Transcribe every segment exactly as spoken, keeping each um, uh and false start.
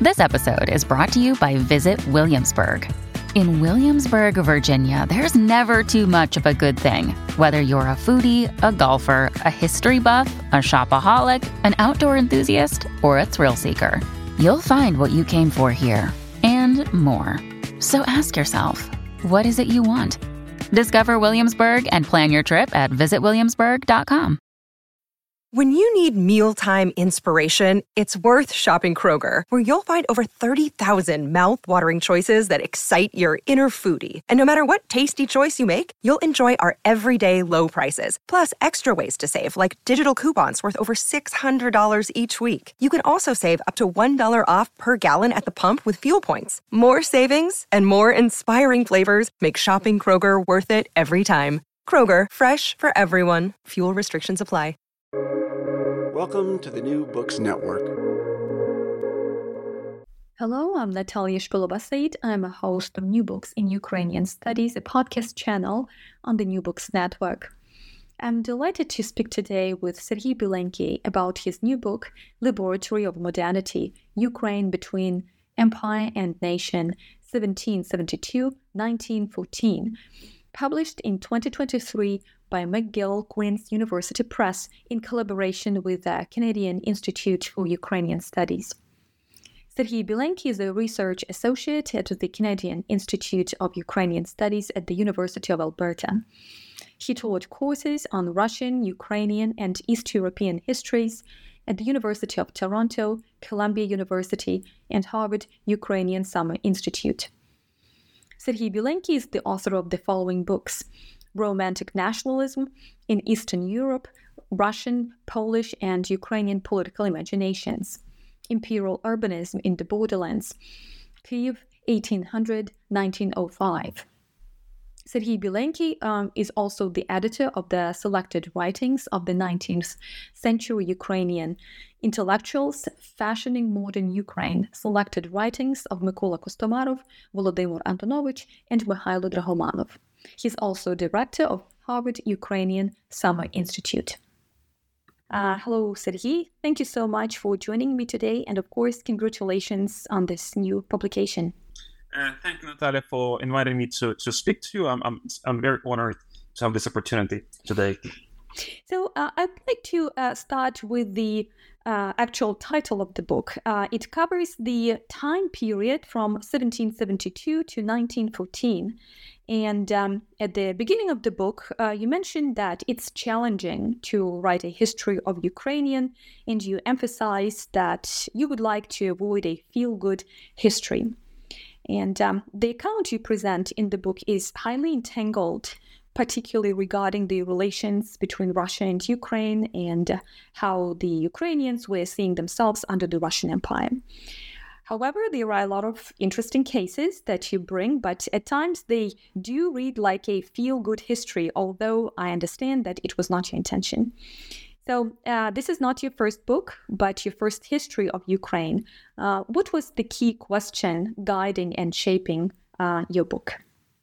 This episode is brought to you by Visit Williamsburg. In Williamsburg, Virginia, there's never too much of a good thing. Whether you're a foodie, a golfer, a history buff, a shopaholic, an outdoor enthusiast, or a thrill seeker, you'll find what you came for here and more. So ask yourself, what is it you want? Discover Williamsburg and plan your trip at visit williamsburg dot com. When you need mealtime inspiration, it's worth shopping Kroger, where you'll find over thirty thousand mouth-watering choices that excite your inner foodie. And no matter what tasty choice you make, you'll enjoy our everyday low prices, plus extra ways to save, like digital coupons worth over six hundred dollars each week. You can also save up to one dollar off per gallon at the pump with fuel points. More savings and more inspiring flavors make shopping Kroger worth it every time. Kroger, fresh for everyone. Fuel restrictions apply. Welcome to the New Books Network. Hello, I'm Natalia Shkolobasaid. I'm a host of New Books in Ukrainian Studies, a podcast channel on the New Books Network. I'm delighted to speak today with Serhiy Bilenkiy about his new book, Laboratory of Modernity, Ukraine Between Empire and Nation, seventeen seventy-two to nineteen fourteen, published in twenty twenty-three by McGill Queen's University Press in collaboration with the Canadian Institute for Ukrainian Studies. Serhiy Bilenkiy is a research associate at the Canadian Institute of Ukrainian Studies at the University of Alberta. He taught courses on Russian, Ukrainian, and East European histories at the University of Toronto, Columbia University, and Harvard Ukrainian Summer Institute. Serhiy Bilenkiy is the author of the following books: Romantic Nationalism in Eastern Europe, Russian, Polish, and Ukrainian Political Imaginations, Imperial Urbanism in the Borderlands, Kyiv, eighteen hundred to nineteen oh five. Serhiy Bilenkiy um, is also the editor of the selected writings of the nineteenth century Ukrainian intellectuals fashioning modern Ukraine, selected writings of Mykola Kostomarov, Volodymyr Antonovich, and Mikhailo Drahomanov. He's also director of Harvard Ukrainian Summer Institute. Uh, hello, Serhiy. Thank you so much for joining me today. And of course, congratulations on this new publication. Uh, thank you, Natalia, for inviting me to, to speak to you. I'm, I'm, I'm very honored to have this opportunity today. So uh, I'd like to uh, start with the uh, actual title of the book. Uh, it covers the time period from seventeen seventy-two to nineteen fourteen. And um, at the beginning of the book, uh, you mentioned that it's challenging to write a history of Ukrainian, and you emphasize that you would like to avoid a feel-good history. And um, the account you present in the book is highly entangled, particularly regarding the relations between Russia and Ukraine and uh, how the Ukrainians were seeing themselves under the Russian Empire. However, there are a lot of interesting cases that you bring, but at times they do read like a feel-good history, although I understand that it was not your intention. So uh, this is not your first book, but your first history of Ukraine. Uh, what was the key question guiding and shaping uh, your book?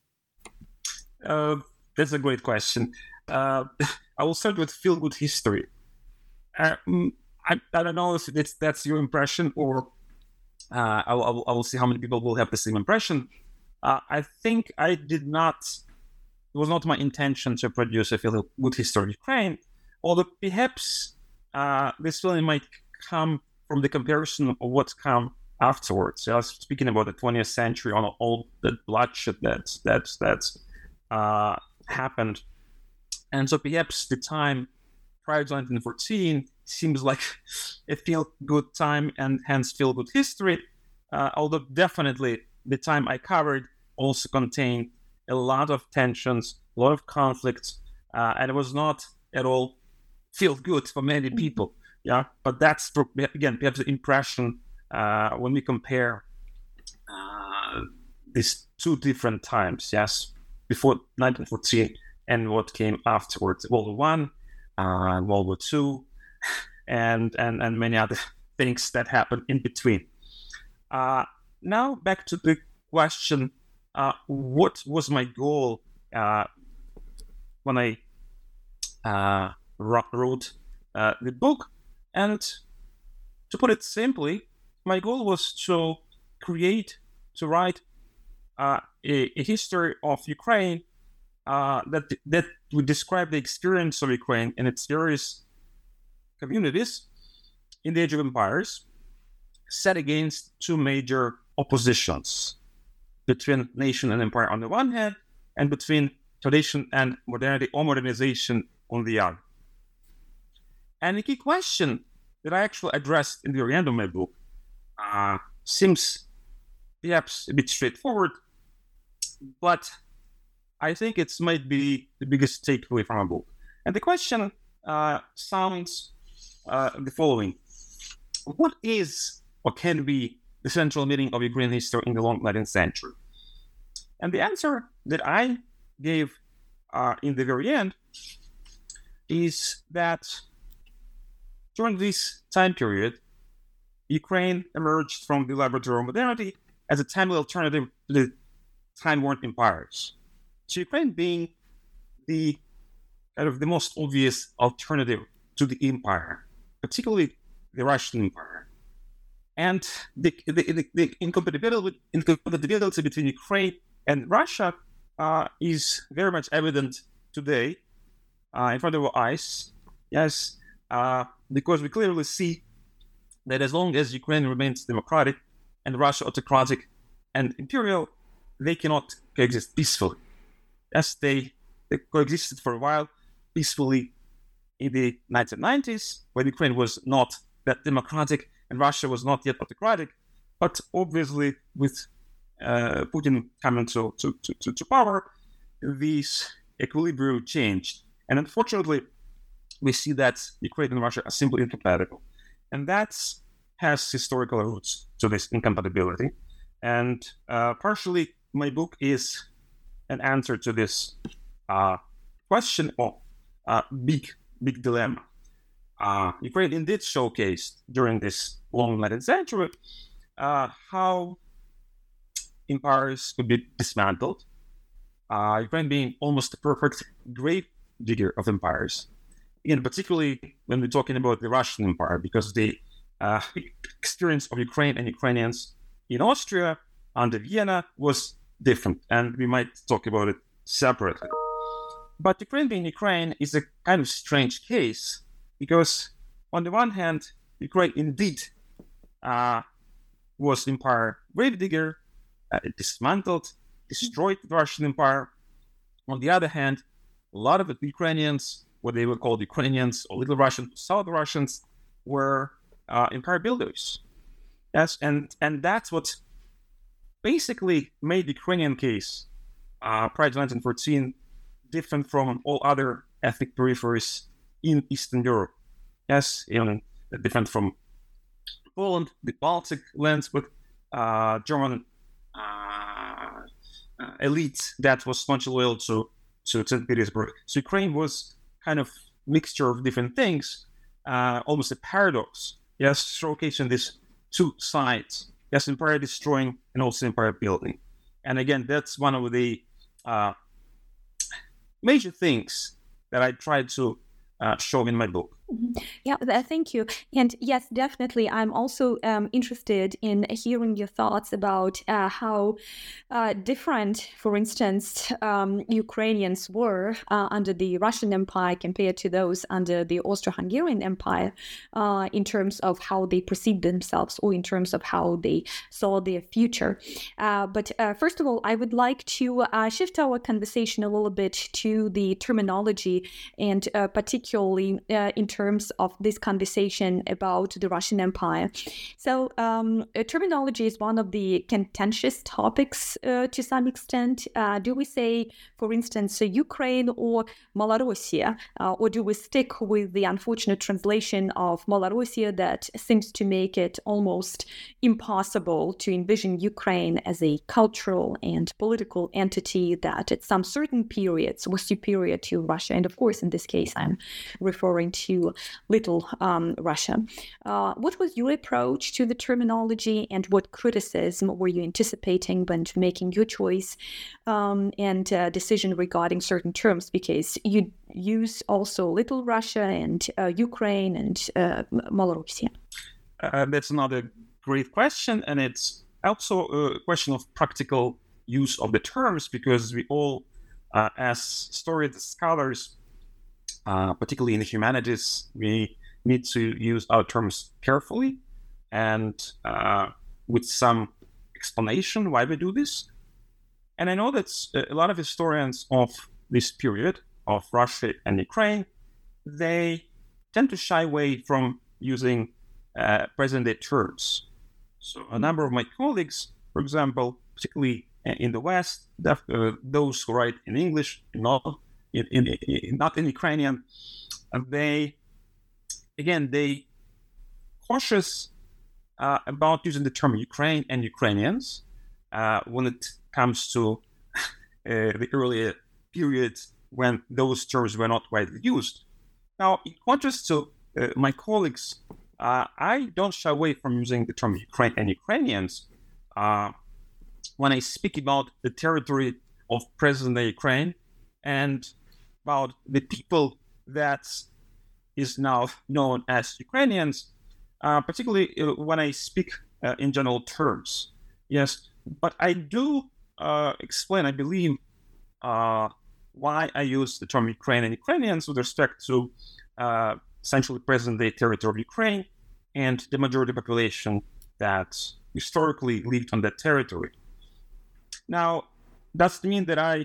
Uh, that's a great question. Uh, I will start with feel-good history. Uh, I, I don't know if it's, that's your impression, or uh, I, will, I will see how many people will have the same impression. Uh, I think I did not, it was not my intention to produce a feel-good history of Ukraine, although perhaps uh, this feeling might come from the comparison of what's come afterwards. I was speaking about the twentieth century, on all the bloodshed that that that uh, happened, and so perhaps the time prior to nineteen fourteen seems like a feel-good time and hence feel-good history. Uh, although definitely the time I covered also contained a lot of tensions, a lot of conflicts, uh, and it was not at all feel good for many people. Yeah, but that's for, again perhaps the impression uh, when we compare uh, these two different times. Yes, before nineteen fourteen and what came afterwards, World War One, uh, World War Two, and and and many other things that happened in between. Uh, now back to the question: uh, what was my goal uh, when I uh, wrote uh, the book? And to put it simply, my goal was to create, to write uh, a, a history of Ukraine uh, that that would describe the experience of Ukraine and its various communities in the age of empires, set against two major oppositions between nation and empire on the one hand, and between tradition and modernity or modernization on the other. And the key question that I actually addressed in the very end of my book uh, seems perhaps a bit straightforward, but I think it might be the biggest takeaway from a book. And the question uh, sounds uh, the following. What is or can be the central meaning of Ukrainian history in the long nineteenth century? And the answer that I gave uh, in the very end is that during this time period, Ukraine emerged from the laboratory of modernity as a timely alternative to the time-worn empires. So Ukraine being the kind of the most obvious alternative to the empire, particularly the Russian Empire. And the, the, the, the incompatibility, incompatibility between Ukraine and Russia uh, is very much evident today uh, in front of our eyes. Yes, uh, because we clearly see that as long as Ukraine remains democratic and Russia autocratic and imperial, they cannot coexist peacefully. Yes, they, they coexisted for a while peacefully in the nineteen nineties, when Ukraine was not that democratic and Russia was not yet autocratic, but obviously with uh, Putin coming to, to, to, to power, this equilibrium changed. And unfortunately, we see that Ukraine and Russia are simply incompatible. And that has historical roots to this incompatibility. And uh, partially, my book is an answer to this uh, question or uh, big, big dilemma. Uh, Ukraine indeed showcased during this long nineteenth century uh, how empires could be dismantled. Uh, Ukraine being almost a perfect grave digger of empires, and particularly when we're talking about the Russian Empire, because the uh, experience of Ukraine and Ukrainians in Austria under Vienna was different, and we might talk about it separately. But Ukraine being Ukraine is a kind of strange case, because on the one hand, Ukraine indeed uh, was empire gravedigger, uh, it dismantled, destroyed the Russian Empire. On the other hand, a lot of the Ukrainians, what they were called Ukrainians or Little Russians, South Russians, were uh, empire builders. Yes, and, and that's what basically made the Ukrainian case uh, prior to nineteen fourteen different from all other ethnic peripheries in Eastern Europe. Yes, even different from Poland, the Baltic lands with uh, German uh, uh, elite that was staunchly loyal to, to Saint Petersburg. So Ukraine was kind of mixture of different things, uh, almost a paradox. Yes, showcasing these two sides. Yes, empire destroying and also empire building. And again, that's one of the uh, major things that I tried to uh, show in my book. Yeah, thank you. And yes, definitely. I'm also um, interested in hearing your thoughts about uh, how uh, different, for instance, um, Ukrainians were uh, under the Russian Empire compared to those under the Austro-Hungarian Empire uh, in terms of how they perceived themselves or in terms of how they saw their future. Uh, but uh, first of all, I would like to uh, shift our conversation a little bit to the terminology and uh, particularly uh, in terms terms of this conversation about the Russian Empire. So um, terminology is one of the contentious topics uh, to some extent. Uh, do we say, for instance, uh, Ukraine or Malorussia, uh, or do we stick with the unfortunate translation of Malorussia that seems to make it almost impossible to envision Ukraine as a cultural and political entity that at some certain periods was superior to Russia? And of course, in this case, I'm referring to Little um, Russia. Uh, what was your approach to the terminology, and what criticism were you anticipating when making your choice um, and uh, decision regarding certain terms? Because you use also Little Russia and uh, Ukraine and uh, Malorussia. Uh, that's another great question, and it's also a question of practical use of the terms, because we all, uh, as story scholars, uh, particularly in the humanities, we need to use our terms carefully and uh, with some explanation why we do this. And I know that a lot of historians of this period of Russia and Ukraine, they tend to shy away from using uh, present-day terms. So a number of my colleagues, for example, particularly in the West, def- uh, those who write in English, not in, in, in not in Ukrainian, uh, they, again, they cautious uh, about using the term Ukraine and Ukrainians uh, when it comes to uh, the earlier period when those terms were not widely used. Now, in contrast to uh, my colleagues, uh, I don't shy away from using the term Ukraine and Ukrainians uh, when I speak about the territory of present-day Ukraine and about the people that is now known as Ukrainians, uh, particularly when I speak uh, in general terms. Yes, but I do uh, explain, I believe, uh, why I use the term Ukraine and Ukrainians with respect to uh, essentially present-day territory of Ukraine and the majority population that historically lived on that territory. Now, does it mean that I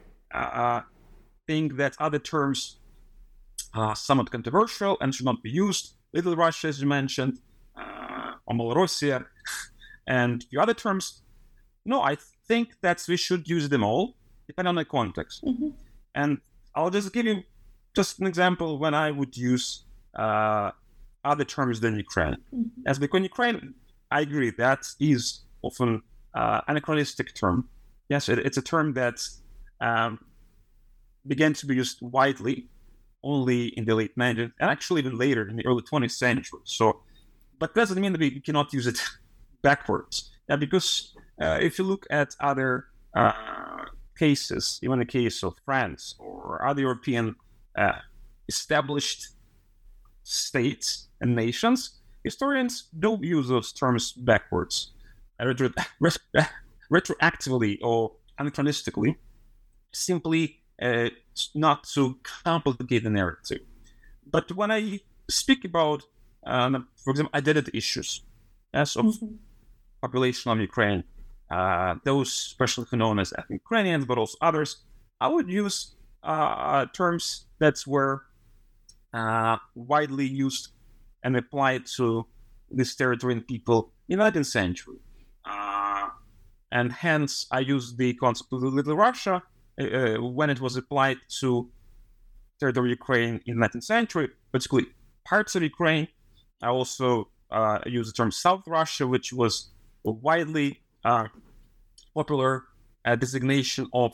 uh, think that other terms are somewhat controversial and should not be used? Little Russia, as you mentioned, uh, or Malorussia, and the other terms? No, I think that we should use them all, depending on the context. Mm-hmm. And I'll just give you just an example when I would use uh, other terms than Ukraine. Mm-hmm. As because Ukraine, I agree, that is often uh, anachronistic term. Yes, it, it's a term that um, began to be used widely only in the late nineteenth, and actually even later in the early twentieth century. So, but that doesn't mean that we cannot use it backwards. Yeah, because uh, if you look at other uh, cases, even the case of France or other European uh, established states and nations, historians don't use those terms backwards, retro- retroactively or anachronistically, simply uh, not to complicate the narrative. But when I speak about, uh, for example, identity issues, as of mm-hmm. population of Ukraine, uh, those especially known as ethnic Ukrainians, but also others, I would use uh, terms that were uh, widely used and applied to this territory and people in the nineteenth century. Uh, and hence, I use the concept of Little Russia uh, when it was applied to territory of Ukraine in the nineteenth century, particularly parts of Ukraine. I also uh, use the term South Russia, which was a widely uh, popular uh, designation of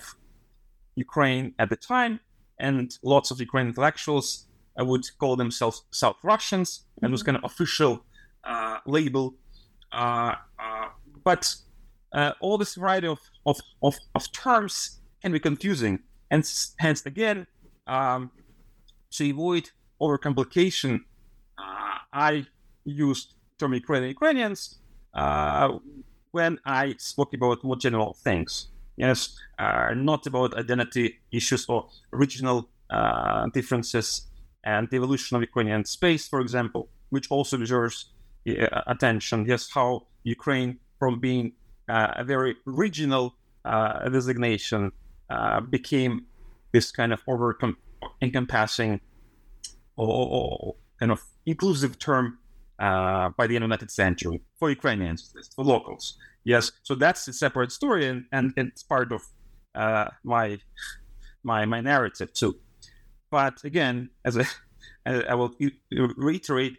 Ukraine at the time, and lots of Ukrainian intellectuals uh, would call themselves South Russians, mm-hmm. and was kind of official uh, label. Uh, uh, but uh, all this variety of, of, of, of terms can be confusing, and hence, again, um, to avoid overcomplication, uh, I used the term Ukrainian Ukrainians uh, when I spoke about more general things. Yes, uh, not about identity issues or regional uh, differences and the evolution of Ukrainian space, for example, which also deserves uh, attention. Yes, how Ukraine, from being uh, a very regional uh, designation, uh, became this kind of over encompassing or, or kind of inclusive term uh, by the end of the nineteenth century for Ukrainians, for locals. Yes, so that's a separate story, and, and it's part of uh, my my my narrative too. But again, as I, I will reiterate,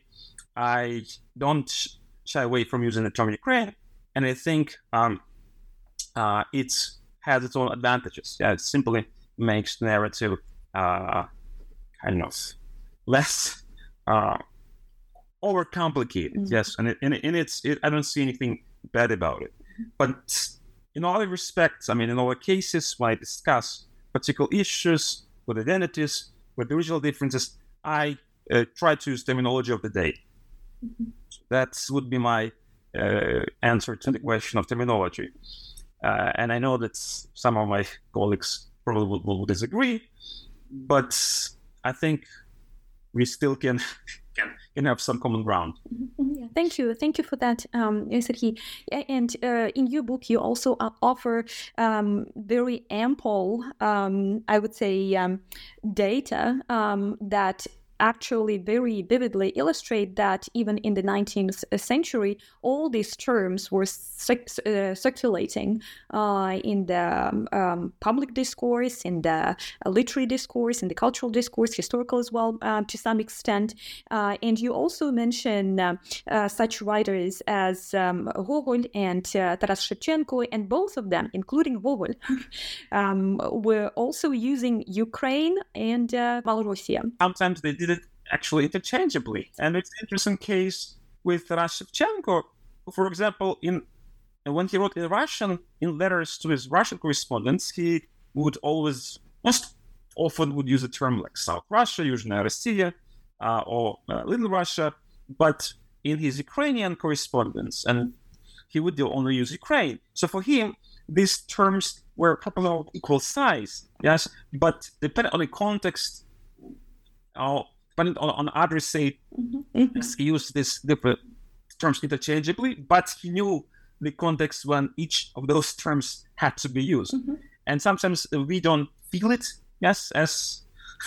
I don't shy away from using the term Ukraine, and I think um, uh, it has its own advantages. Yeah, it simply makes the narrative uh, kind of less uh, overcomplicated. Mm-hmm. Yes, and it, in, in its, it, I don't see anything bad about it. But in other respects, I mean, in other cases, when I discuss particular issues with identities, with the regional differences, I uh, try to use terminology of the day. Mm-hmm. So that would be my uh, answer to the question of terminology. Uh, and I know that some of my colleagues probably will, will disagree, but I think we still can can, can have some common ground. Yeah, thank you. Thank you for that, um, Serhiy. And uh, in your book, you also uh, offer um, very ample, um, I would say, um, data um, that actually very vividly illustrate that even in the nineteenth century, all these terms were circ- uh, circulating uh, in the um, public discourse, in the uh, literary discourse, in the cultural discourse, historical as well, uh, to some extent. Uh, and you also mention uh, uh, such writers as um, Gogol and uh, Taras Shevchenko, and both of them, including Gogol, um, were also using Ukraine and uh, Malorussia. Sometimes they did it actually interchangeably. And it's an interesting case with Taras Shevchenko, who, for example, in when he wrote in Russian, in letters to his Russian correspondents, he would always, most often would use a term like South Russia, Yuzhnaya Rossiya, uh, or uh, Little Russia. But in his Ukrainian correspondence, and he would only use Ukraine. So for him, these terms were probably of equal size, yes, but depending on the context, uh, depending on, on adressate, mm-hmm. he used these different terms interchangeably, but he knew the context when each of those terms had to be used. Mm-hmm. And sometimes we don't feel it, yes, as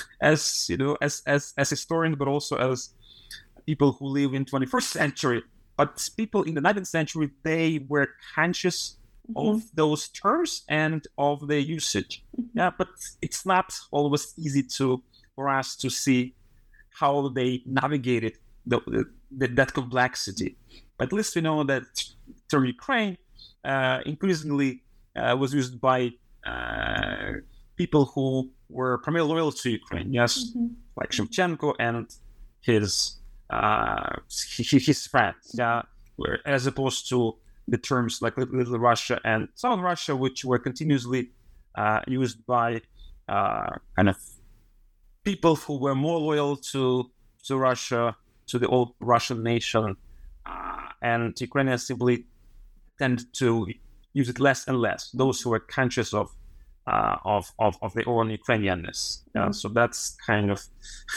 as you know, as as as historians, but also as people who live in twenty-first century. But people in the nineteenth century, they were conscious mm-hmm. of those terms and of their usage. Mm-hmm. Yeah, but it's not always easy to for us to see how they navigated the, the, that complexity. But at least we know that term Ukraine uh, increasingly uh, was used by uh, people who were primarily loyal to Ukraine, yes, mm-hmm. like Shevchenko and his uh, his friends, yeah, where, as opposed to the terms like Little Russia and Southern Russia, which were continuously uh, used by uh, kind of people who were more loyal to to Russia, to the old Russian nation, uh, and Ukrainians simply tend to use it less and less. Those who are conscious of uh, of, of of their own Ukrainianness. Yeah, mm-hmm. So that's kind of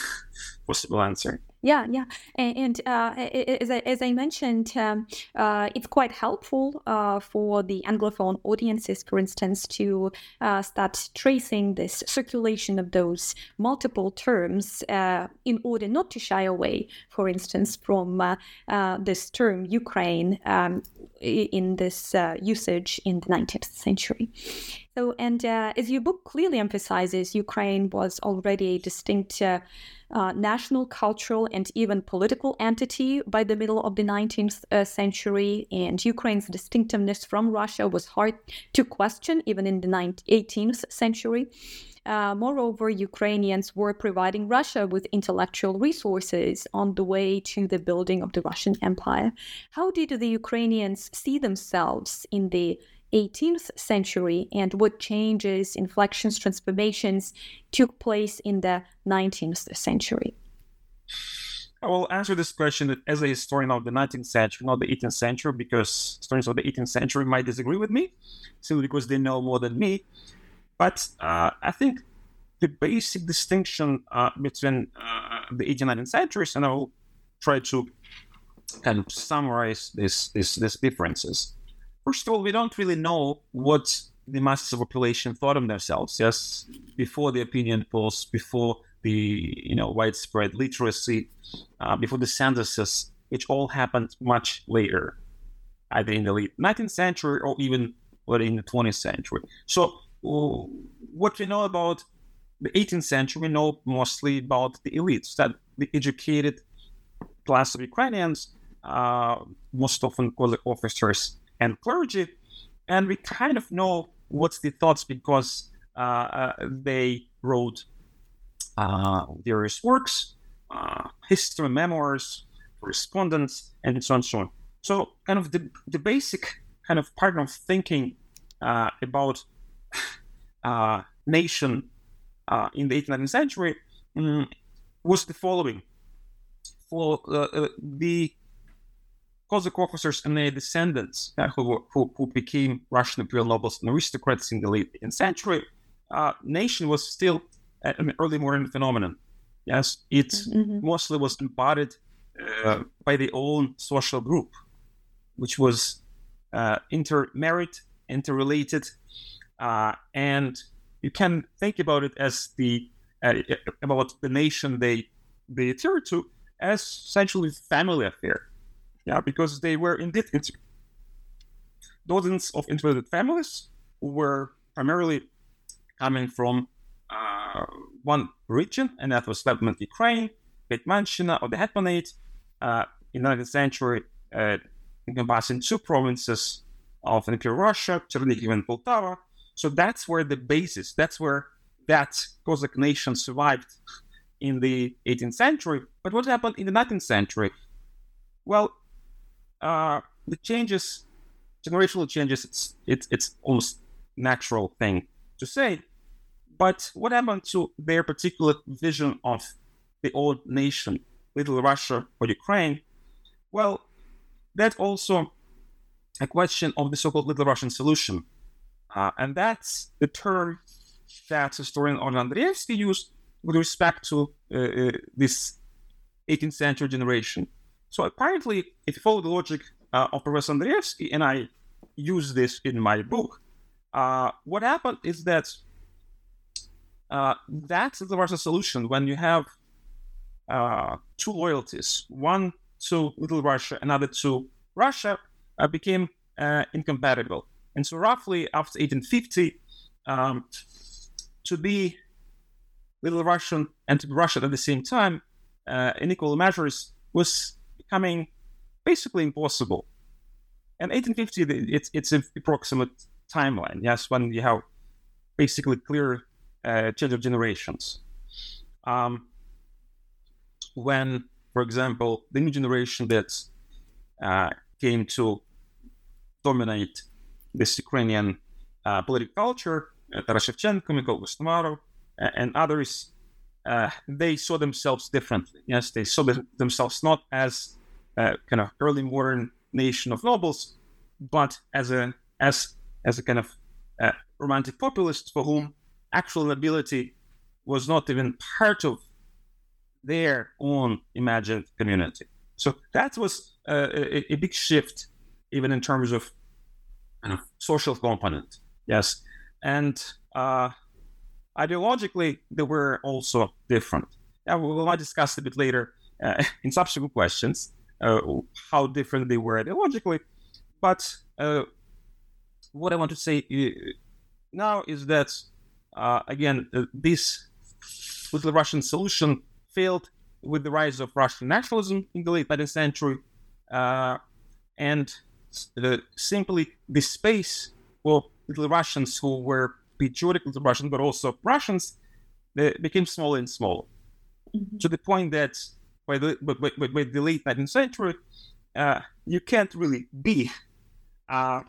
possible answer. Yeah, yeah, and, and uh, as, I, as I mentioned, um, uh, it's quite helpful uh, for the Anglophone audiences, for instance, to uh, start tracing this circulation of those multiple terms uh, in order not to shy away, for instance, from uh, uh, this term Ukraine um, in this uh, usage in the nineteenth century. So, and uh, as your book clearly emphasizes, Ukraine was already a distinct uh, uh, national, cultural, and even political entity by the middle of the nineteenth uh, century, and Ukraine's distinctiveness from Russia was hard to question even in the eighteenth century. Uh, moreover, Ukrainians were providing Russia with intellectual resources on the way to the building of the Russian Empire. How did the Ukrainians see themselves in the eighteenth century, and what changes, inflections, transformations took place in the nineteenth century? I will answer this question as a historian of the nineteenth century, not the eighteenth century, because historians of the eighteenth century might disagree with me, simply because they know more than me. But uh, I think the basic distinction uh, between uh, the eighteenth and nineteenth centuries, and I will try to kind of summarize this, this, these differences. First of all, we don't really know what the masses of the population thought of themselves, yes, before the opinion polls, before the you know widespread literacy, uh, before the censuses, which all happened much later, either in the late nineteenth century or even or in the twentieth century. So uh, what we know about the eighteenth century, we know mostly about the elites, that the educated class of Ukrainians, uh, most often called officers and clergy, and we kind of know what's the thoughts because uh, uh, they wrote uh, various works, uh, history, memoirs, correspondence, and so on and so on. So kind of the, the basic kind of pattern of thinking uh, about uh, nation uh, in the eighteenth and nineteenth century um, was the following. For uh, uh, the Cossack officers and their descendants uh, who, who who became Russian imperial nobles and aristocrats in the late eighteenth century, uh, nation was still an early modern phenomenon. Yes, it mm-hmm. mostly was embodied uh, by the own social group, which was uh, intermarried, interrelated, uh, and you can think about it as the uh, about the nation they they adhered to as essentially family affair. Yeah, because they were indeed inter- dozens of interrelated families who were primarily coming from uh, one region, and that was Slavic Ukraine, Hetmanshina, or the Hetmanate, uh, in the nineteenth century, uh, encompassing two provinces of Imperial Russia, Chernihiv and Poltava. So that's where the basis, that's where that Cossack nation survived in the eighteenth century. But what happened in the nineteenth century? Well, uh, the changes, generational changes, it's, it's, it's almost natural thing to say. But what happened to their particular vision of the old nation, Little Russia or Ukraine? Well, that's also a question of the so-called Little Russian solution. Uh, and that's the term that historian Orhan Andreevsky used with respect to uh, uh, this eighteenth century generation. So apparently, if you follow the logic uh, of Professor Andreevsky, and I use this in my book, uh, what happened is that uh, that's the Russian solution when you have uh, two loyalties, one to Little Russia, another to Russia, uh, became uh, incompatible. And so roughly after eighteen fifty, um, to be Little Russian and to be Russian at the same time, uh, in equal measures, was becoming basically impossible. And eighteen fifty, it's it's an approximate timeline, yes, when you have basically clear uh, change of generations. Um, when, for example, the new generation that uh, came to dominate this Ukrainian uh, political culture, uh, Taras Shevchenko, Mykola Kostomarov, uh, and others, uh, they saw themselves differently. Yes, they saw them, themselves not as a kind of early modern nation of nobles, but as a as as a kind of uh, romantic populist for whom actual nobility was not even part of their own imagined community. So that was uh, a, a big shift, even in terms of kind of social component. Yes, and uh, ideologically they were also different. Yeah, we will discuss a bit later uh, in subsequent questions uh, how different they were ideologically. But uh, what I want to say now is that uh, again, uh, this Little Russian solution failed with the rise of Russian nationalism in the late nineteenth century, uh, and the, simply the space for Little Russians who were patriotic Little Russians, but also Russians, they became smaller and smaller, mm-hmm. to the point that by the by, by, by the late nineteenth century, uh, you can't really be uh,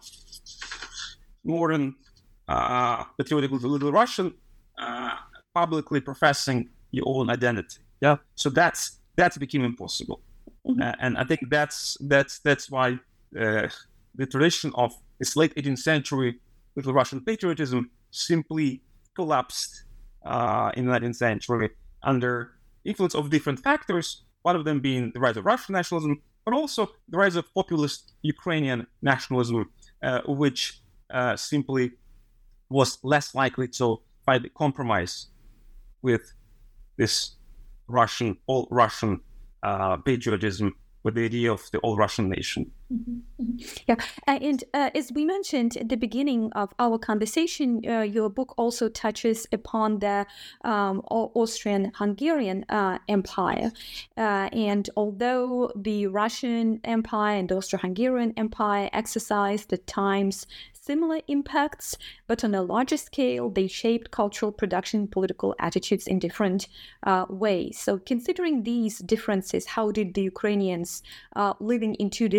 modern uh, patriotic Little Russian uh, publicly professing your own identity. Yeah, so that's that became impossible, mm-hmm. uh, and I think that's that's that's why uh, the tradition of this late eighteenth century Little Russian patriotism simply collapsed uh, in the nineteenth century under influence of different factors. One of them being the rise of Russian nationalism, but also the rise of populist Ukrainian nationalism, uh, which uh, simply was less likely to find a compromise with this Russian, all Russian uh, patriotism, with the idea of the all Russian nation. Mm-hmm. Yeah, and uh, as we mentioned at the beginning of our conversation, uh, your book also touches upon the um, Austrian-Hungarian uh, Empire. Uh, and although the Russian Empire and the Austro-Hungarian Empire exercised at times similar impacts, but on a larger scale, they shaped cultural production and political attitudes in different uh, ways. So considering these differences, how did the Ukrainians uh, living in two different empires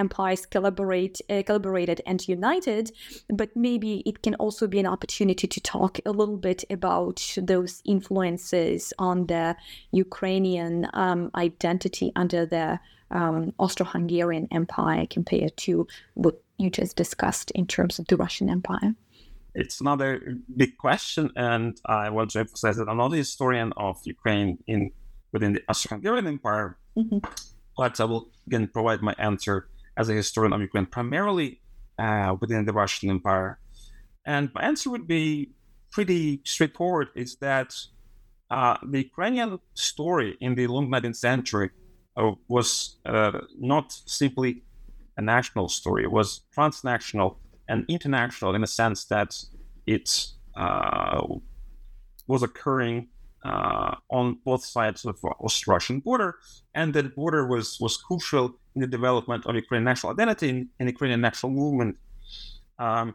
empires collaborate, uh, collaborated and united, but maybe it can also be an opportunity to talk a little bit about those influences on the Ukrainian um, identity under the um, Austro-Hungarian Empire compared to what you just discussed in terms of the Russian Empire. It's another big question, and I want to emphasize that I'm not a historian of Ukraine in within the Austro-Hungarian Empire, mm-hmm. but I will again provide my answer as a historian of Ukraine, primarily uh, within the Russian Empire. And my answer would be pretty straightforward: is that uh, the Ukrainian story in the long nineteenth century uh, was uh, not simply a national story; it was transnational and international in the sense that it uh, was occurring uh, on both sides of the Austro-Russian border, and that border was, was crucial in the development of Ukrainian national identity and, and Ukrainian national movement. Um,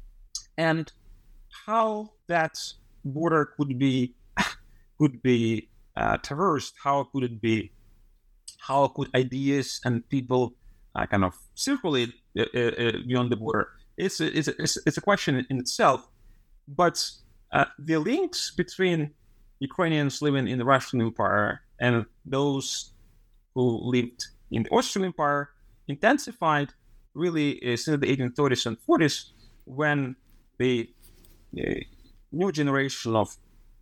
and how that border could be could be uh, traversed, how could it be, how could ideas and people uh, kind of circulate uh, uh, beyond the border? It's a, it's, a, it's a question in itself, but uh, the links between Ukrainians living in the Russian Empire and those who lived in the Austrian Empire intensified really uh, since the eighteen thirties and forties, when the uh, new generation of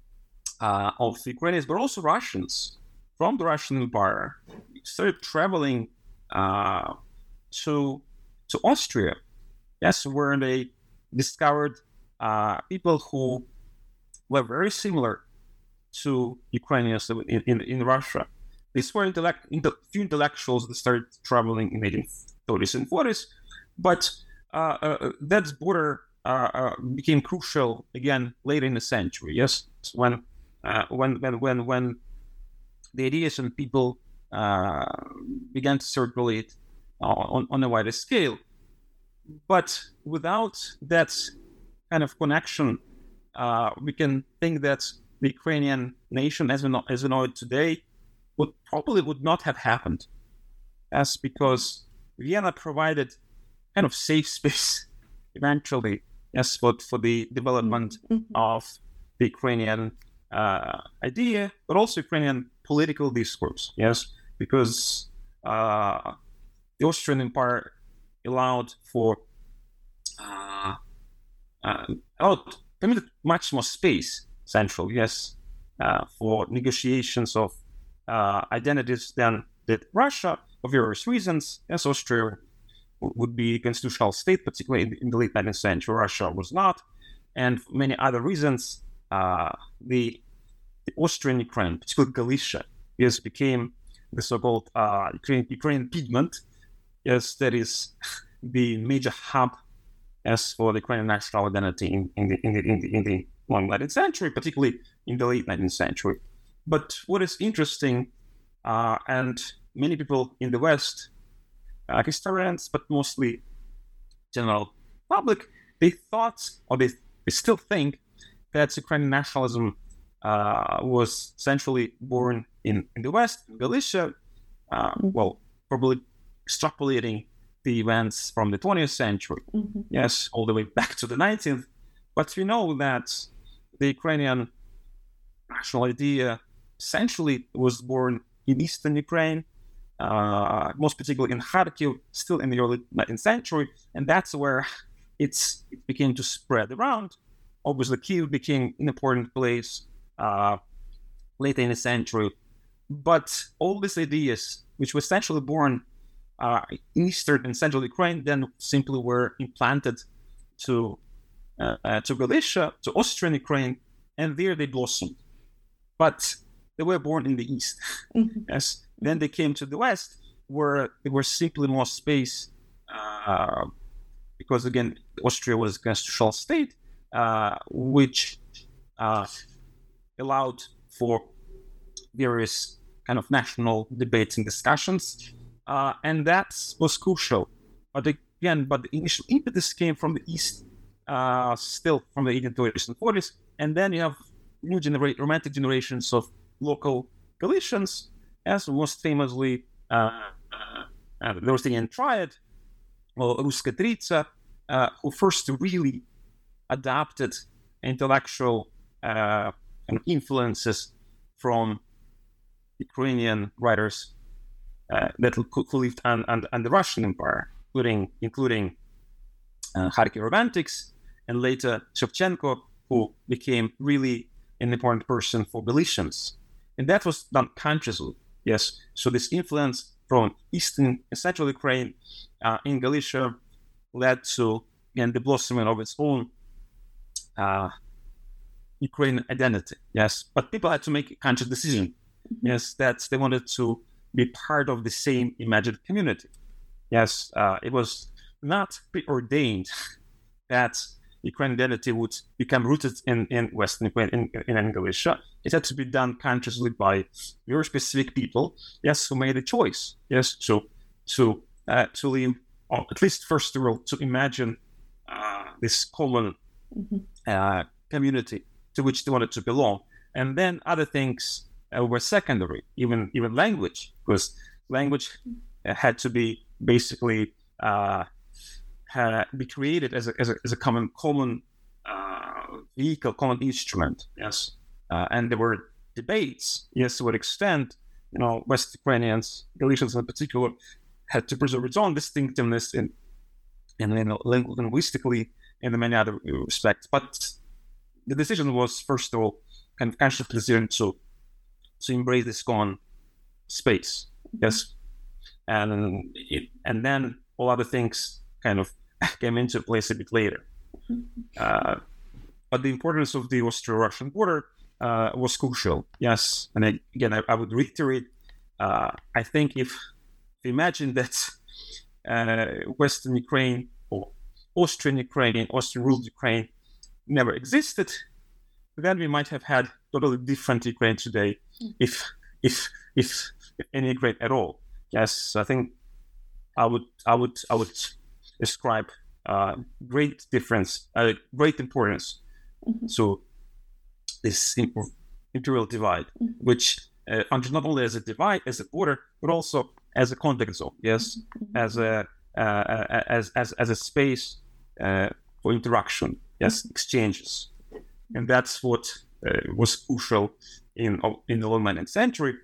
uh, of Ukrainians, but also Russians from the Russian Empire, started traveling uh, to to Austria. Yes, where they discovered uh, people who were very similar to Ukrainians in, in, in Russia. These were intellect, inte, few intellectuals that started traveling in the eighteen thirties and forties, but uh, uh, that border uh, uh, became crucial again later in the century. Yes, when uh, when when when when the ideas and people uh, began to circulate on, on a wider scale. But without that kind of connection, uh, we can think that the Ukrainian nation, as we know, as we know it today, would probably would not have happened. That's because Vienna provided kind of safe space eventually, yes, for, for the development mm-hmm. of the Ukrainian uh, idea, but also Ukrainian political discourse, yes, because uh, the Austrian Empire allowed for uh, uh, allowed permitted much more space, central, yes, uh, for negotiations of uh, identities than did Russia for various reasons. Yes, Austria would be a constitutional state, particularly in, in the late nineteenth century. Russia was not, and for many other reasons, uh, the, the Austrian Ukraine, particularly Galicia, yes, became the so-called uh, Ukrainian, Ukrainian Piedmont. Yes, that is the major hub as for the Ukrainian national identity in, in the in the in the in the long nineteenth century, particularly in the late nineteenth century. But what is interesting, uh, and many people in the West, uh, historians, but mostly general public, they thought, or they, they still think, that Ukrainian nationalism uh, was essentially born in, in the West, in Galicia, uh, well, probably extrapolating the events from the twentieth century, mm-hmm. yes, all the way back to the nineteenth. But we know that the Ukrainian national idea essentially was born in eastern Ukraine, uh, most particularly in Kharkiv, still in the early nineteenth century, and that's where it's, it began to spread around. Obviously, Kyiv became an important place uh, later in the century, but all these ideas, which were essentially born Uh, in eastern and central Ukraine, then simply were implanted to uh, uh, to Galicia, to Austrian Ukraine, and there they blossomed. But they were born in the east. Mm-hmm. Yes. Then they came to the west, where there was simply more space, uh, because again, Austria was a constitutional state, uh, which uh, allowed for various kind of national debates and discussions. Uh, and that was crucial. But again, but the initial impetus came from the east, uh, still from the eighteen thirties and forties. And then you have new genera- romantic generations of local Galicians, as most famously uh, uh, the Rostinian Triad, well, Ruska Tritsa, uh, who first really adopted intellectual uh, influences from Ukrainian writers uh, that who lived on, on, on the Russian Empire, including including uh, Kharkiv Romantics, and later Shevchenko, who became really an important person for Galicians. And that was done consciously, yes. So this influence from Eastern and Central Ukraine uh, in Galicia led to, again, the blossoming of its own uh, Ukrainian identity, yes. But people had to make a conscious decision, yes, that they wanted to be part of the same imagined community. Yes, uh, it was not preordained that Ukrainian identity would become rooted in, in Western Ukraine, in, in, in Galicia. It had to be done consciously by very specific people, yes, who made a choice, yes, to to uh, to live, or at least first of all, to imagine uh, this common mm-hmm. uh, community to which they wanted to belong, and then other things uh, were secondary, even even language, because language uh, had to be basically uh, had be created as a as a, as a common common uh, vehicle, common instrument, yes. Uh, and there were debates, yes, to what extent, you know, West Ukrainians, Galicians in particular, had to preserve its own distinctiveness in, in, in linguistically and in many other respects. But the decision was, first of all, kind of conscious decision to to embrace this common space, yes, and it, and then all other things kind of came into place a bit later. Uh, but the importance of the Austro-Russian border uh, was crucial, yes. And I, again, I, I would reiterate, uh, I think if we imagine that uh, Western Ukraine or Austrian Ukraine, Austrian-ruled Ukraine never existed, then we might have had totally different Ukraine today, if if if, if any Ukraine at all. Yes, I think I would I would I would describe uh, great difference, uh, great importance mm-hmm. to this imperial divide, mm-hmm. which uh, not only as a divide, as a border, but also as a contact zone. Yes, mm-hmm. as a uh, as as as a space uh, for interaction. Yes, exchanges, and that's what uh, was crucial in in the late nineteenth century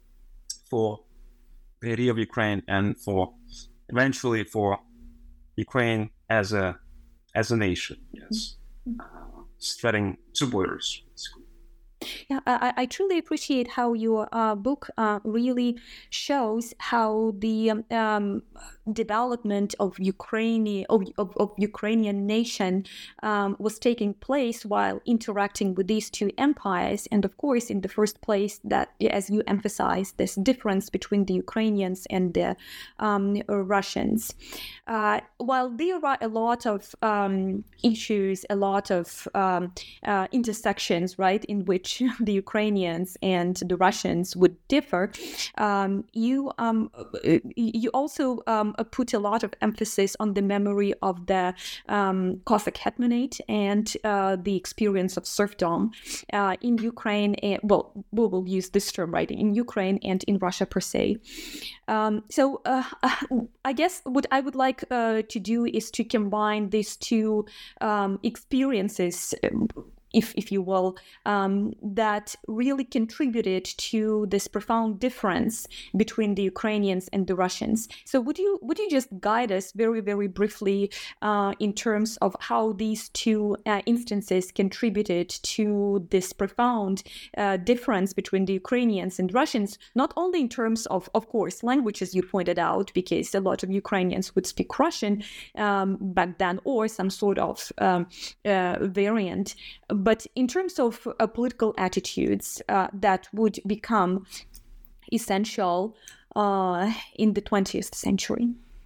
for the idea of Ukraine, and for eventually for Ukraine as a as a nation. Yes, uh, spreading two borders. Yeah, I, I truly appreciate how your uh, book uh, really shows how the um, um, development of Ukraine of, of, of Ukrainian nation um, was taking place while interacting with these two empires, and of course, in the first place, that, as you emphasized, this difference between the Ukrainians and the um, Russians. Uh, while there are a lot of um, issues, a lot of um, uh, intersections, right, in which the Ukrainians and the Russians would differ, um, you um, you also um, put a lot of emphasis on the memory of the um, Cossack hetmanate and uh, the experience of serfdom uh, in Ukraine. And, well, we will use this term, right, in Ukraine and in Russia per se. Um, so uh, I guess what I would like uh, to do is to combine these two um, experiences, if if you will, um, that really contributed to this profound difference between the Ukrainians and the Russians. So would you would you just guide us very, very briefly uh, in terms of how these two uh, instances contributed to this profound uh, difference between the Ukrainians and Russians, not only in terms of, of course, language, as you pointed out, because a lot of Ukrainians would speak Russian um, back then, or some sort of um, uh, variant, but in terms of uh, political attitudes uh, that would become essential uh, in the twentieth century?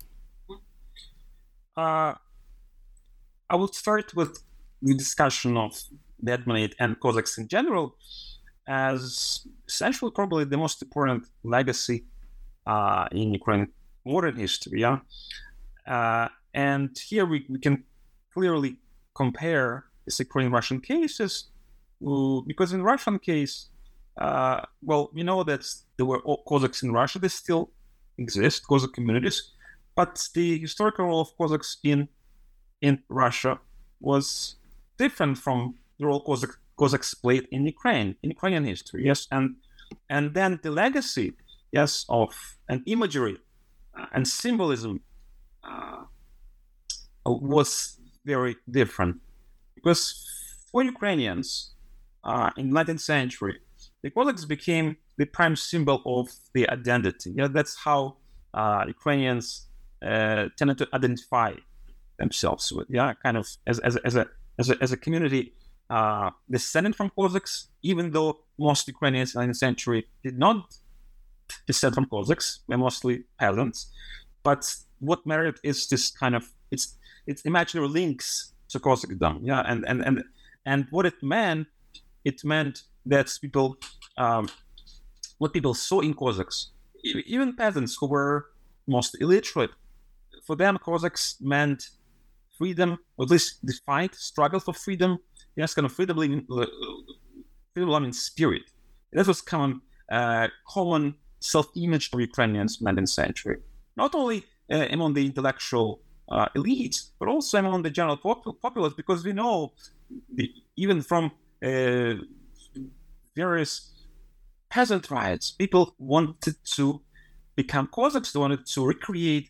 Uh, I would start with the discussion of the Hetmanate and Cossacks in general as essentially probably the most important legacy uh, in Ukrainian modern history. Yeah? Uh, and here we, we can clearly compare the Ukrainian-Russian cases, uh, because in Russian case, uh, well, we know that there were Cossacks in Russia. They still exist, Cossack communities, but the historical role of Cossacks in in Russia was different from the role Cossack, Cossacks played in Ukraine, in Ukrainian history. Yes, and and then the legacy, yes, of an imagery uh, and symbolism uh, was very different, because for Ukrainians uh, in the nineteenth century, the Cossacks became the prime symbol of the identity. Yeah, that's how uh, Ukrainians uh, tended to identify themselves with. Yeah, kind of as as as a as a as a community uh, descended from Cossacks, even though most Ukrainians in the nineteenth century did not descend from Cossacks, they're mostly peasants. But what mattered is this kind of it's it's imaginary links to Cossackdom. Yeah, and and and and what it meant, it meant that people. Um, what people saw in Cossacks, even peasants who were most illiterate, for them Cossacks meant freedom, or at least the fight, struggle for freedom, yes, kind of freedom loving, freedom loving spirit. That was common, uh, common self-image of Ukrainians in the nineteenth century, not only uh, among the intellectual uh, elites, but also among the general pop- populace, because we know, the, even from uh, various peasant riots, people wanted to become Cossacks. They wanted to recreate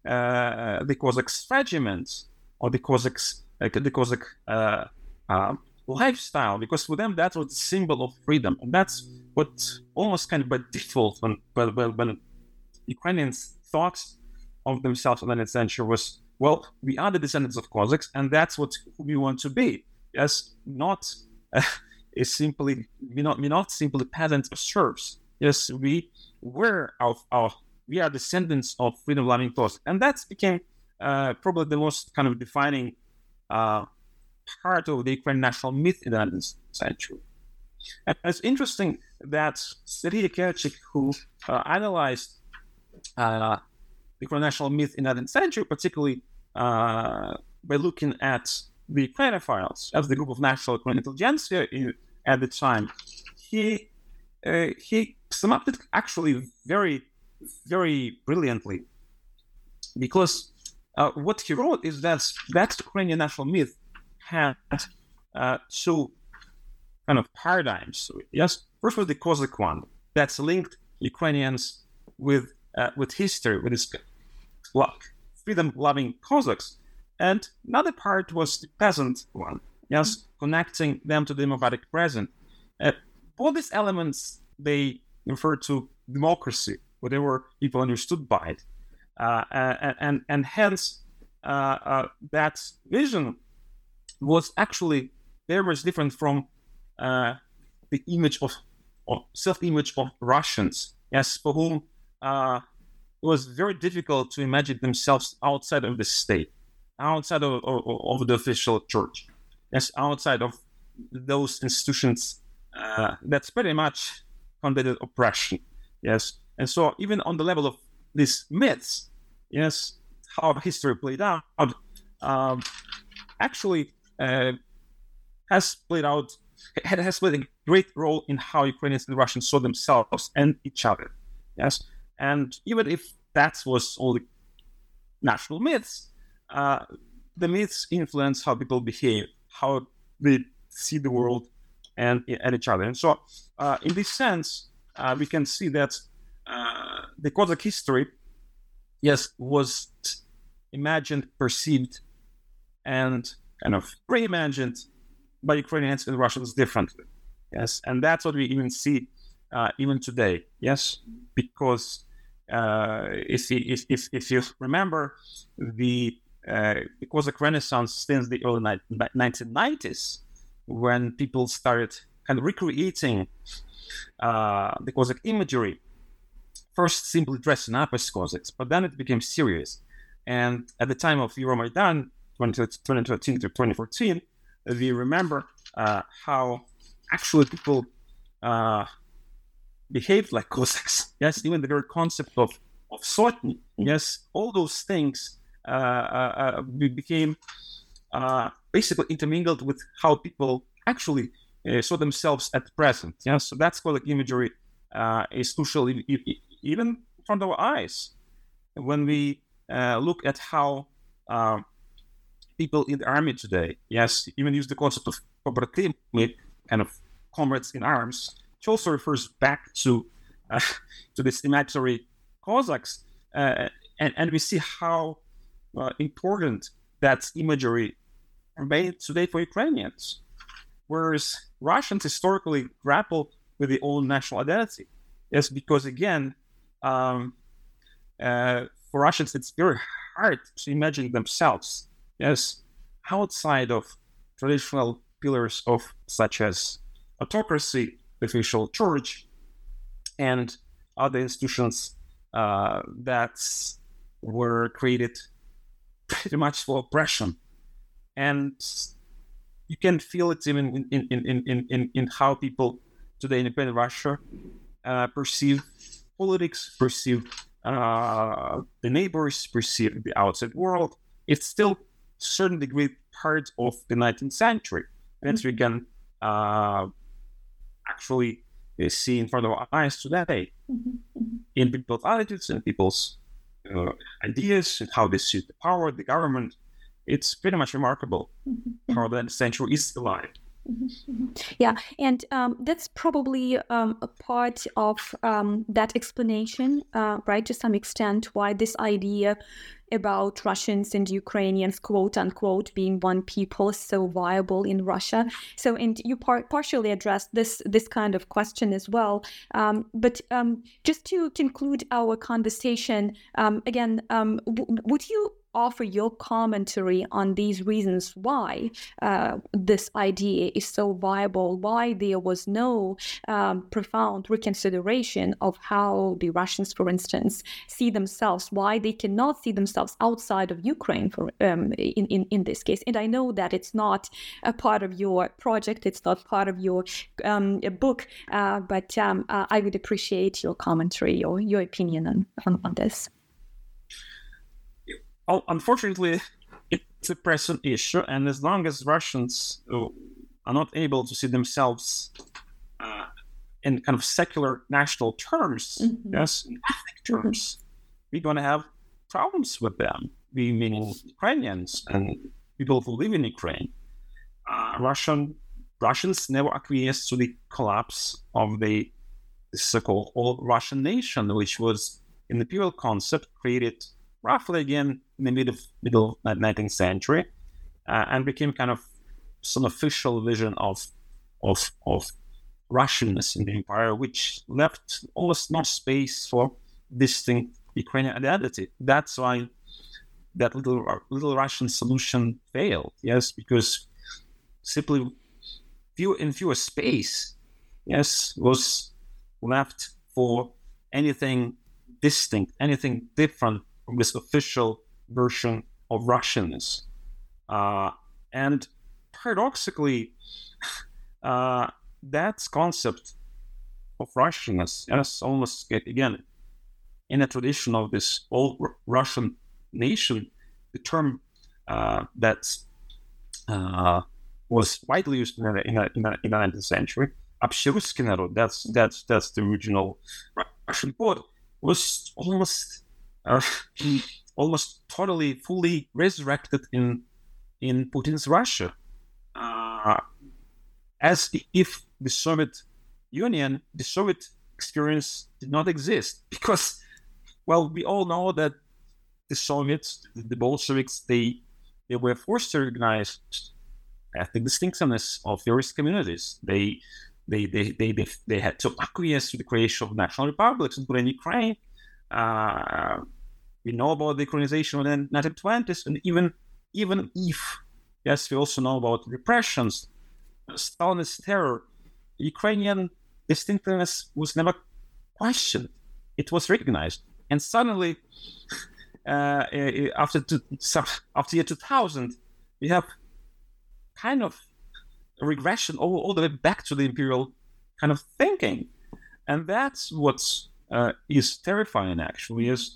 uh, the Cossacks' regiments or the Cossacks, uh, the Cossack uh, uh, lifestyle, because for them that was the symbol of freedom, and that's what almost kind of by default when when, when Ukrainians thought of themselves in the nineteenth century was, well, we are the descendants of Cossacks, and that's what we want to be. Yes, not. Uh, is simply we're not, we're not simply peasants or serfs. Yes, we were our, our we are descendants of freedom-loving Cossacks, and that became uh, probably the most kind of defining uh, part of the Ukrainian national myth in the nineteenth century. And it's interesting that Serhiy Kerchik, who uh, analyzed uh, the Ukrainian national myth in the nineteenth century, particularly uh, by looking at the Ukrainophiles as the group of national Ukrainian intelligentsia in, at the time, he uh, he summed up it actually very, very brilliantly, because uh, what he wrote is that that Ukrainian national myth had uh, two kind of paradigms. Yes, first was the Cossack one that's linked Ukrainians with uh, with history, with this freedom-loving Cossacks. And another part was the peasant one, yes, connecting them to the democratic present. Uh, all these elements, they refer to democracy, whatever people understood by it. Uh, and, and, and hence, uh, uh, that vision was actually very much different from uh, the image of, of self-image of Russians, yes, for whom uh, it was very difficult to imagine themselves outside of the state, outside of, of, of the official church, yes, outside of those institutions uh, that's pretty much conducted oppression, yes. And so even on the level of these myths, yes, how history played out, um, actually uh, has played out, has played a great role in how Ukrainians and Russians saw themselves and each other, yes. And even if that was all the national myths, Uh, the myths influence how people behave, how they see the world and, and each other. And so, uh, in this sense, uh, we can see that uh, the Cossack history, yes, was imagined, perceived, and kind of reimagined by Ukrainians and Russians differently. Yes, and that's what we even see uh, even today. Yes, because uh, if, if if if you remember the Uh, it was a renaissance since the early nineteen nineties, when people started kind of recreating uh, the Cossack imagery, first simply dressing up as Cossacks, but then it became serious. And at the time of Euromaidan, twenty thirteen to twenty fourteen, we remember uh, how actually people uh, behaved like Cossacks. Yes, even the very concept of, of sotny, yes, all those things Uh, uh, uh, became uh, basically intermingled with how people actually uh, saw themselves at present. Yeah, so that's Cossack imagery uh, is crucial, even in front of our eyes. When we uh, look at how uh, people in the army today, yes, even use the concept of pobratimi, kind of comrades in arms, which also refers back to uh, to this imaginary Cossacks, uh, and and we see how uh, important that imagery remains today for Ukrainians, whereas Russians historically grapple with their own national identity. Yes, because again, um, uh, for Russians, it's very hard to imagine themselves, yes, outside of traditional pillars of such as autocracy, the official church, and other institutions uh, that were created pretty much for oppression. And you can feel it even in in, in, in, in, in how people today in independent Russia uh, perceive politics, perceive uh, the neighbors, perceive the outside world. It's still to a certain degree part of the nineteenth century. That we can uh, actually uh, see in front of our eyes today in people's attitudes and people's uh, ideas and how they see the power, the government. It's pretty much remarkable how that century is alive. Yeah, and um, that's probably um, a part of um, that explanation, uh, right, to some extent, why this idea about Russians and Ukrainians, quote unquote, being one people is so viable in Russia. So, and you par- partially addressed this this kind of question as well. Um, but um, just to conclude our conversation, um, again, um, w- would you offer your commentary on these reasons why uh, this idea is so viable, why there was no um, profound reconsideration of how the Russians, for instance, see themselves, why they cannot see themselves outside of Ukraine for um, in, in, in this case. And I know that it's not a part of your project, it's not part of your um, book, uh, but um, uh, I would appreciate your commentary or your opinion on, on, on this. Oh, unfortunately, it's a present issue, and as long as Russians uh, are not able to see themselves uh, in kind of secular national terms, mm-hmm. yes, in ethnic terms, mm-hmm. we're going to have problems with them. We meaning Ukrainians and people who live in Ukraine. Uh, Russian Russians never acquiesced to the collapse of the, the so-called old Russian nation, which was an imperial concept created roughly again in the middle middle nineteenth century, uh, and became kind of some official vision of of of Russianness in the empire, which left almost no space for distinct Ukrainian identity. That's why that little little Russian solution failed. Yes, because simply few in fewer space, yes, was left for anything distinct, anything different from this official version of Russianness. Uh, and paradoxically, uh, that concept of Russianness, yes, almost, again, in a tradition of this old R- Russian nation, the term uh, that uh, was widely used in the, in the, in the, in the nineteenth century, Общерусский народ, that's, that's, that's the original Russian word, was almost Uh, almost totally, fully resurrected in in Putin's Russia, uh, as if the Soviet Union, the Soviet experience did not exist. Because, well, we all know that the Soviets, the Bolsheviks, they they were forced to recognize ethnic distinctiveness of various communities. They they they they they, they had to acquiesce to the creation of national republics, including Ukraine. Uh, we know about the colonization of the nineteen twenties, and even even if, yes, we also know about repressions, Stalinist terror, Ukrainian distinctiveness was never questioned. It was recognized. And suddenly, uh, after two, after year two thousand, we have kind of a regression all, all the way back to the imperial kind of thinking. And that's what's Uh, is terrifying, actually, is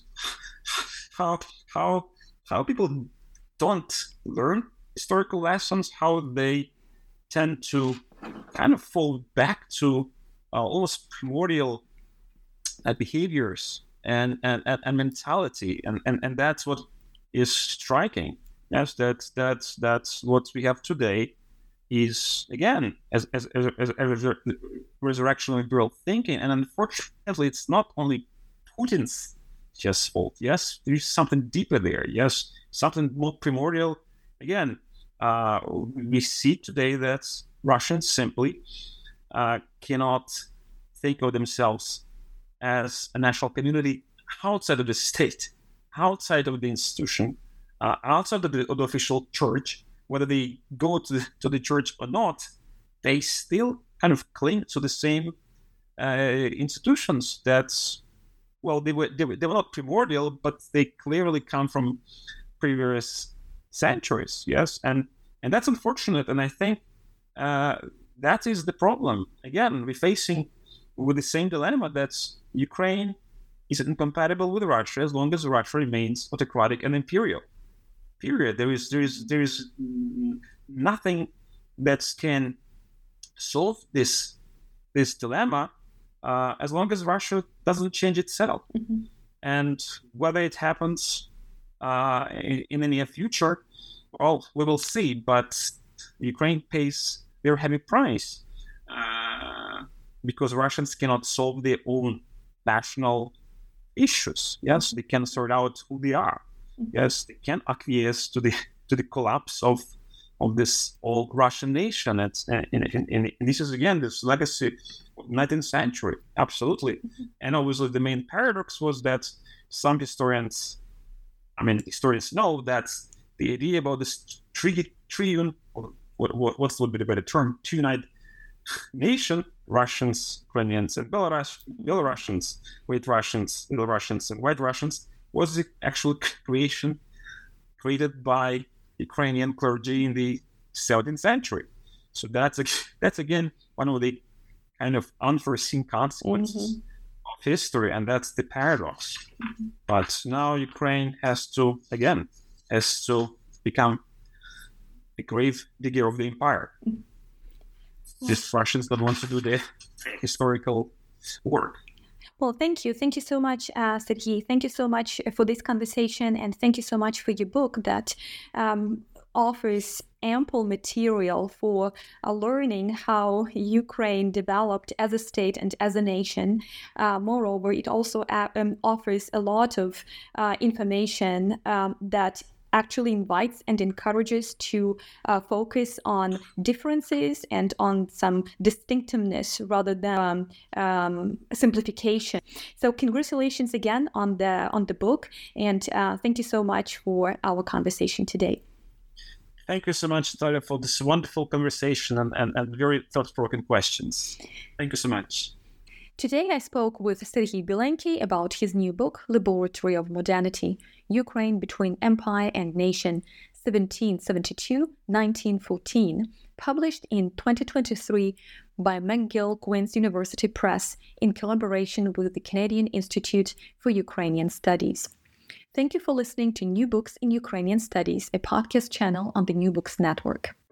how how how people don't learn historical lessons, how they tend to kind of fall back to uh, almost primordial uh, behaviors and and, and, and mentality, and, and and that's what is striking. Yes, that's that's that's what we have today. Is again as as as, as, as a resurrection of liberal thinking, and unfortunately, it's not only Putin's just fault. Yes, there is something deeper there. Yes, something more primordial. Again, uh, we see today that Russians simply uh, cannot think of themselves as a national community outside of the state, outside of the institution, uh, outside of the, of the official church. Whether they go to the, to the church or not, they still kind of cling to the same uh, institutions. That's well, they were, they were they were not primordial, but they clearly come from previous centuries. Yes, and and that's unfortunate. And I think uh, that is the problem. Again, we're facing with the same dilemma that Ukraine is incompatible with Russia as long as Russia remains autocratic and imperial. Period. There is there is there is nothing that can solve this this dilemma uh, as long as Russia doesn't change itself. Mm-hmm. And whether it happens uh, in, in the near future, well, we will see. But Ukraine pays their heavy price uh, because Russians cannot solve their own national issues. Yes, they can sort out who they are. Yes, they can acquiesce to the to the collapse of of this old Russian nation. It's, and, and, and, and this is again this legacy of nineteenth century, absolutely. Mm-hmm. And obviously, the main paradox was that some historians, I mean, historians know that the idea about this tri- triune, or what, what what's would be the better term, to unite nation, Russians, Ukrainians, and Belarus, Belarusians, White Russians, Belarusians, and White Russians, was the actual creation created by Ukrainian clergy in the seventeenth century. So that's that's again one of the kind of unforeseen consequences mm-hmm. of history, and that's the paradox. Mm-hmm. But now Ukraine has to again has to become the grave digger of the empire. Mm-hmm. Yeah. These Russians don't want to do their historical work. Well, thank you. Thank you so much, uh, Serhiy. Thank you so much for this conversation, and thank you so much for your book that um, offers ample material for uh, learning how Ukraine developed as a state and as a nation. Uh, moreover, it also uh, um, offers a lot of uh, information um, that actually invites and encourages to uh, focus on differences and on some distinctiveness rather than um, um, simplification. So congratulations again on the on the book, and uh, thank you so much for our conversation today. Thank you so much, Natalia, for this wonderful conversation and, and, and very thought-provoking questions. Thank you so much. Today I spoke with Serhiy Bilenky about his new book, Laboratory of Modernity, Ukraine Between Empire and Nation, seventeen seventy-two to nineteen fourteen, published in twenty twenty-three by McGill Queen's University Press in collaboration with the Canadian Institute for Ukrainian Studies. Thank you for listening to New Books in Ukrainian Studies, a podcast channel on the New Books Network.